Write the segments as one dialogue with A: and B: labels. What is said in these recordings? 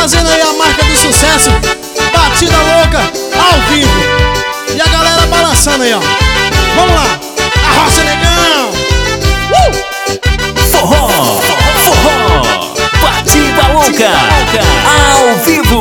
A: Trazendo aí a marca do sucesso, Batida Louca, ao vivo. E a galera balançando aí, ó. Vamos lá, arrocha negão.
B: Forró, forró, Batida Louca, ao vivo.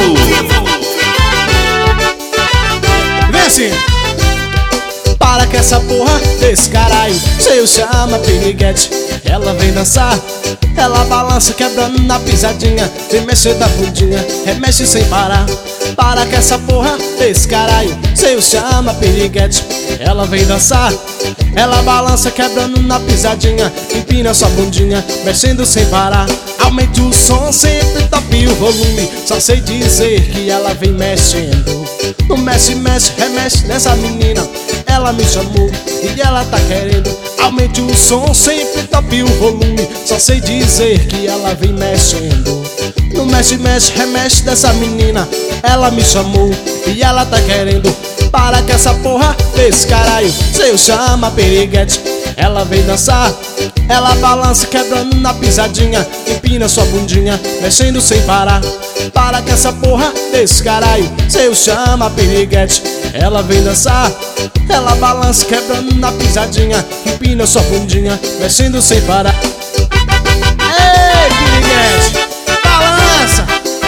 A: Vem assim. Para que essa porra desse caralho, eu chama piriguete. Ela vem dançar, ela balança quebrando na pisadinha. Vem mexer da bundinha, remexe sem parar. Para que essa porra desse caralho, eu chama piriguete. Ela vem dançar, ela balança quebrando na pisadinha. Empina sua bundinha, mexendo sem parar. Aumente o som, sempre tope o volume. Só sei dizer que ela vem mexendo. No mexe, mexe, remexe nessa menina. Ela me chamou e ela tá querendo. Aumente o som, sempre tope o volume. Só sei dizer que ela vem mexendo. No mexe, mexe, remexe dessa menina. Ela me chamou e ela tá querendo. Para que essa porra desse caralho, eu chama piriguete. Ela vem dançar, ela balança quebrando na pisadinha. Empina sua bundinha, mexendo sem parar. Para que essa porra desse caralho, eu chama piriguete. Ela vem dançar, ela balança quebrando na pisadinha. Empina sua bundinha, mexendo sem parar. Ei, piriguete, balança.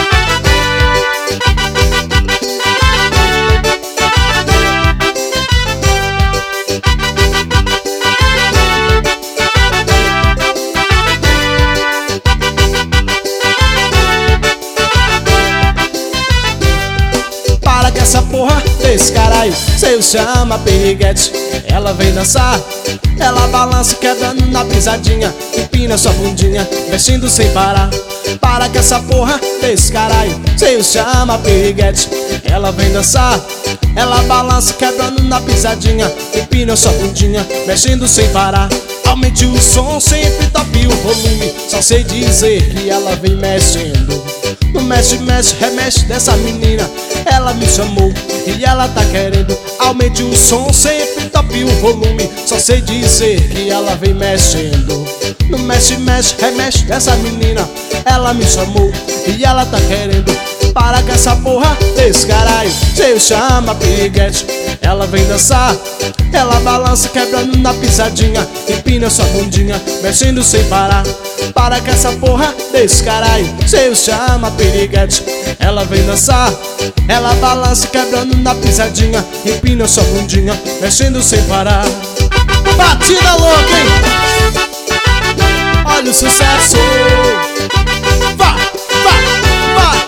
A: Para que essa porra desse caralho, eu chama piriguete. Ela vem dançar, ela balança quebrando na pisadinha. Empina sua bundinha, mexendo sem parar. Para que essa porra desse caralho, eu chama piriguete. Ela vem dançar, ela balança quebrando na pisadinha. Empina sua bundinha, mexendo sem parar. Aumente o som, sempre tope o volume. Só sei dizer que ela vem mexendo. No mexe, mexe, remexe dessa menina. Ela me chamou e ela tá querendo. Aumente o som, sempre tope o volume. Só sei dizer que ela vem mexendo. No mexe, mexe, remexe dessa menina. Ela me chamou e ela tá querendo. Para que essa porra desse caralho, eu chama piriguete. Ela vem dançar, ela balança quebrando na pisadinha. Empina sua bundinha, mexendo sem parar. Para que essa porra desse caralho, eu chama piriguete. Ela vem dançar, ela balança quebrando na pisadinha. Empina sua bundinha, mexendo sem parar. Batida louca, hein? Olha o sucesso. Vai, vai, vai.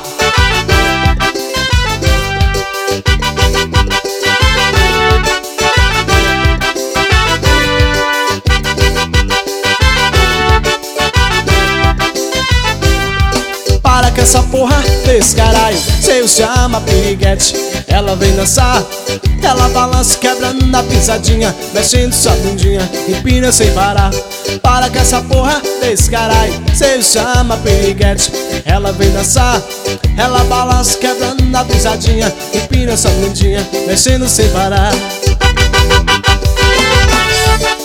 A: Para que essa porra desse caralho, eu chama piriguete. Ela vem dançar, ela balança quebrando na pisadinha. Mexendo sua bundinha, empina sem parar. Para que essa porra desse caralho, eu chama piriguete. Ela vem dançar, ela balança quebrando na pisadinha. Empina sua bundinha, mexendo sem parar.